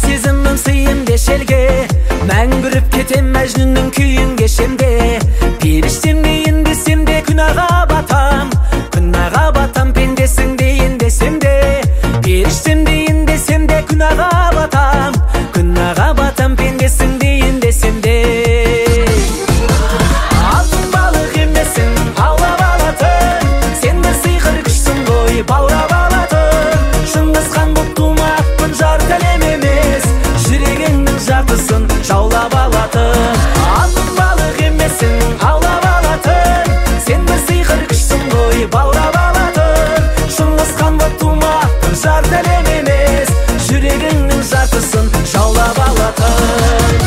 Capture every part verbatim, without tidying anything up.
сезімім сыйым дешелге, мәңгүріп кетем мәжнүннің күйін кешемде. Періштем дейін десем де күнәға батам, күнәға батам, пендесің дейін десем де. Періштем дейін десем де күнәға батам, күнәға батам, пендесің дейін десем де. Алтын балық емесің, аулап алатын, сен бір сиқыр күшсің ғой, баурап алатын. Шыңғыс хан боп тумақпын, жар кәлем емес, жүрегіңнің жартысын жаулап алатын. Алтын балық емесің, аулап алатын, сен бір сиқыр күшсің ғой, баурап алатын. Шыңғыс хан боп тумақпын, жар кәлем емес, жүрегіңнің жартысын жаулап алатын.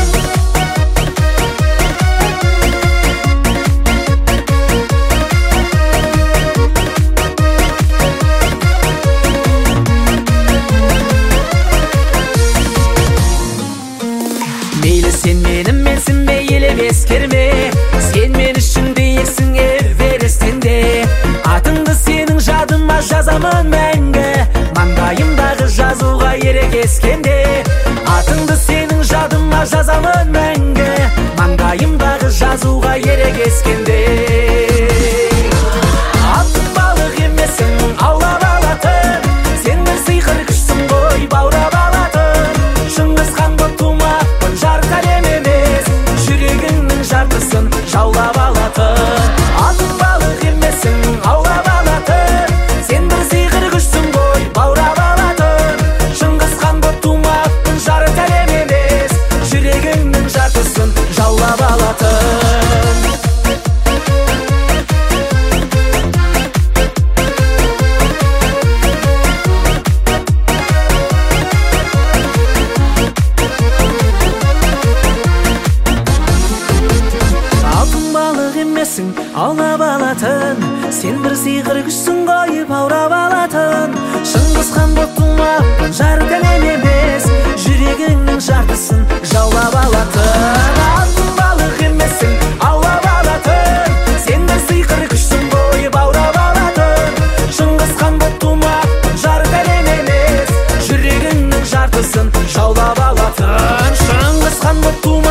Мейлі сен менің менсің бе, елеп ескерме, сен мен үшін биіксің Эверестен-де. Атыңды сенің жадыма жазамын мәңгі, маңдайымдағы жазуға ерегескенде. Атыңды сенің жадыма жазамын мәңгі, маңдайымдағы жазуға ерегескенде. Алтын балық емесің, аулап алатын, сен бір сиқыр күшсің ғой, баурап алатын. Шыңғыс хан боп тумақпын, жар кәлем емес, жүрегіңнің жартысын жаулап алатын. Алтын балық емесің, аулап алатын, сен бір сиқыр күшсің ғой, баурап алатын. Шыңғыс хан боп тумақпын, жар кәлем емес, жүрегіңнің жартысын жаулап алатын. Аулап алатын, сен бір сиқыр күшсің ғой, баурап алатын. Шыңғыс хан боп тумақпын, жар кәлем емес, жүрегіңнің жартысын жаулап алатын. Алтын балық емесің, аулап алатын, сен бір сиқыр күшсің ғой, баурап алатын. Шыңғыс хан боп тумақпын, жар кәлем емес, жүрегіңнің жартысын жаулап алатын. Шыңғыс хан боп тумақпын,